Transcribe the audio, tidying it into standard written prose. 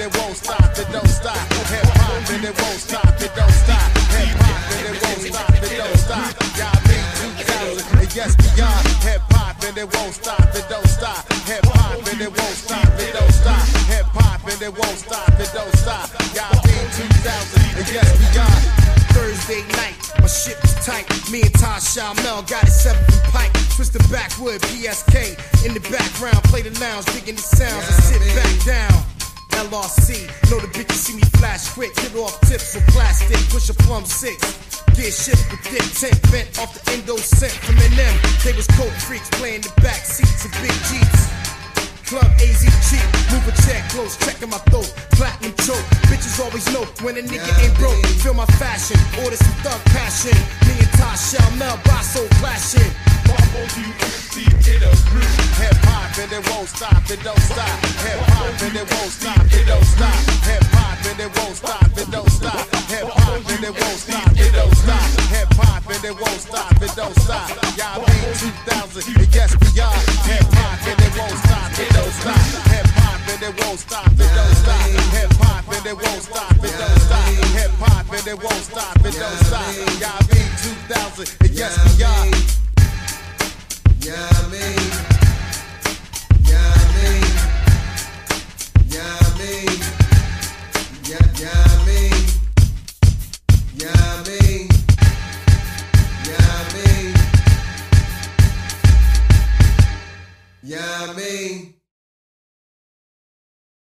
and it won't stop, it don't stop. Hip hop and it won't stop, it don't stop. Hip hop and it won't stop, it don't stop. Y'all mean 2000 and yes beyond. Hip hop and it won't stop, it don't stop. Hip hop and it won't stop, it don't stop. Hip hop and it won't stop, it don't stop. Y'all mean 2000 and yes beyond. Thursday night, my shit was tight. Me and Ty Shamel got it 7th and Pike. Twisted backwood, PSK. In the background, play the lounge, digging the sounds and sit back down. LRC, know the bitches see me flash quick. Hit off tips with plastic, push a plum 6. Get shipped with thick tent, bent off the endo scent from NM. They was coke freaks playing the back seats of big Jeeps. Club AZ cheap, move a check close, checking my throat, platinum choke. Bitches always know when a nigga ain't broke. Feel my fashion, order some thug passion. Me and Ty Shamel, Basso clashing. Hip hop and it won't stop, it don't stop. Hip hop and it won't stop, it don't stop. Hip hop and it won't stop, it don't stop. Hip hop and it won't stop, it don't stop. Hip hop and it won't stop, it don't stop. Y'all mean 2000 and yes beyond. Hip hop and it won't stop, it don't stop. Hip hop and it won't stop, it don't stop. Hip hop and it won't stop, it don't stop. Hip hop and it won't stop, it don't stop. Y'all mean 2000 and yes beyond. Yeah, I mean,